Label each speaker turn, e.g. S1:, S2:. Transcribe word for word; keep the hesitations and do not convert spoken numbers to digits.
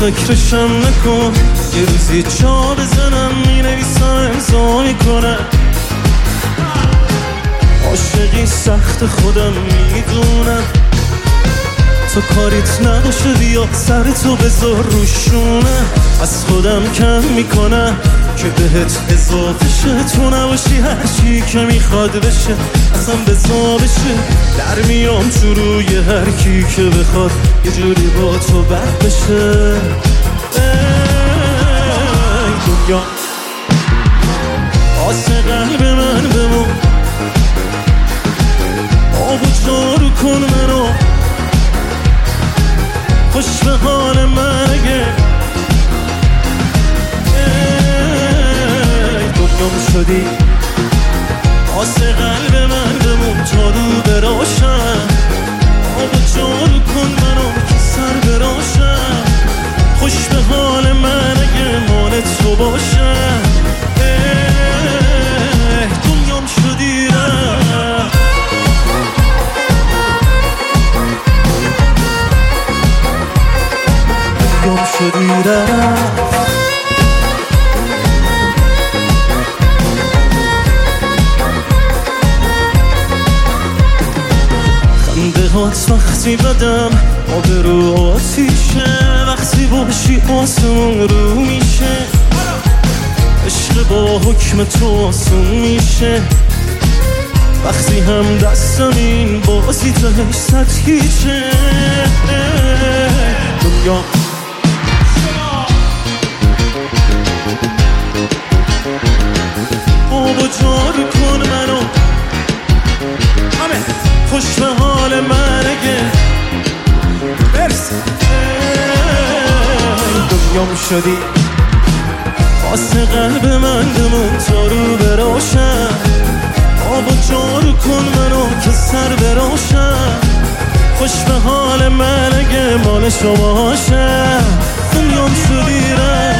S1: فکرشم نکن، یه روزی جا بزنم مینویسم امضا میکنم. عاشقی سخت خودم میدونم، تو کاریت نباشه بیا سرتو بذار روشونه. از خودم کم میکنم که بهت اضافه شه، تو نباشی هرچی که میخواد بشه اصلا بزا بشه. در میام تو روی هر کی که بخواد یه جوری با تو بد بشه. ای دنیا آسه قلب من بمون، آب و جارو کن منو، خوش به حال من اگه دنیام شدی. آسه قلب من بمون تا رو براشم، آب و جارو کن منو که سر براشم. خوش به حال من اگه مال تو باشم. دنیام شدی رفت، دنیام شدی رفت. خنده هات وقتی بدم آبرو آتیشه، وقتی باشی آسمون رو میشه. عشق با حکم تو آسون میشه، وقتی هم دستم این بازی تهش سطحیشه. دنیا آب و جارو کن منو، همه خوش به حال من اگه برسی. دنیام شدی واسه قلب من بمون تا رو براشم، آب و جارو کن منو که سر براشم. خوش به حال من اگه مال شما هاشم. دنیام شدی رفت.